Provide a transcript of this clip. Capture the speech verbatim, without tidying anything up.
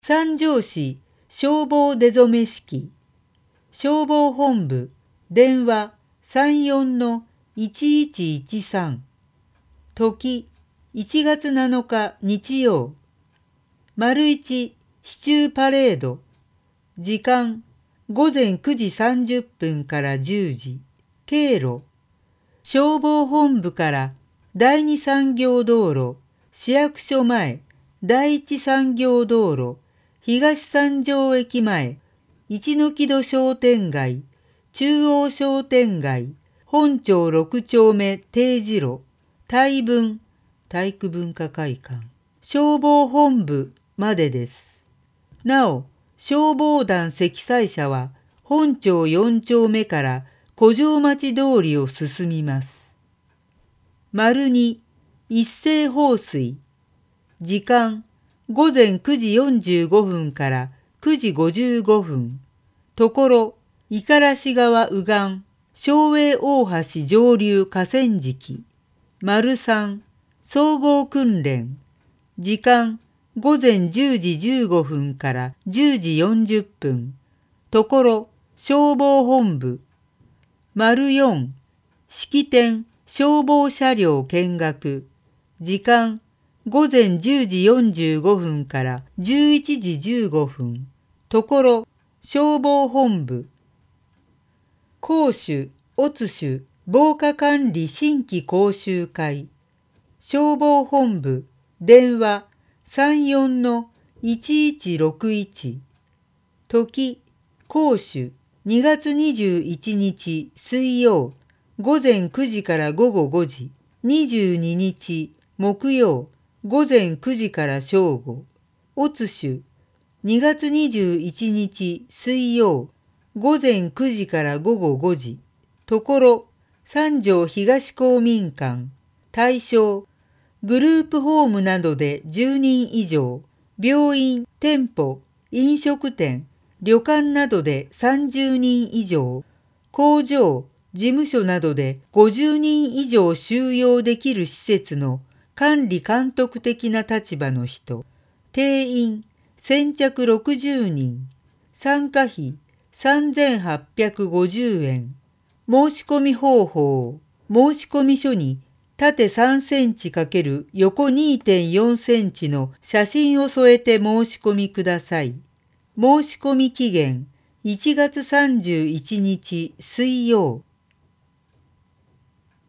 三条市消防出初式、消防本部、電話 さんよんのいちいちいちさん、時いちがつなのか日曜、丸一市中パレード、時間ごぜんくじさんじゅっぷんからじゅうじ、経路、消防本部から第二産業道路、市役所前、第一産業道路、東三条駅前、一ノ木戸商店街、中央商店街、本町六丁目定時路、体文、体育文化会館、消防本部までです。なお、消防団積載車は本町四丁目から古城町通りを進みます。丸に一斉放水、時間ごぜんくじよんじゅうごふんからくじごじゅうごふん、ところ五十嵐川右岸、昭栄大橋上流河川敷、丸三総合訓練、時間ごぜんじゅうじじゅうごふんからじゅうじよんじゅっぷん、ところ消防本部、丸四式典消防車両見学、時間ごぜんじゅうじよんじゅうごふんからじゅういちじじゅうごふん、ところ消防本部、講習、乙種、防火管理新規講習会、消防本部、電話 さんよんのいちいちろくいち、時、講習、にがつにじゅういちにち水曜、ごぜんくじからごごごじ、にじゅうににち木曜、ごぜんくじから正午、乙種、にがつにじゅういちにち水曜、ごぜんくじからごごごじ、ところ三条東公民館、対象、グループホームなどでじゅうにん以上、病院、店舗、飲食店、旅館などでさんじゅうにん以上、工場、事務所などでごじゅうにん以上収容できる施設の管理監督的な立場の人、定員先着ろくじゅうにん、参加費さんぜんはっぴゃくごじゅうえん、申し込み方法、申し込み書に縦さんセンチ×横 にてんよんセンチの写真を添えて申し込みください。申し込み期限いちがつさんじゅういちにち水曜。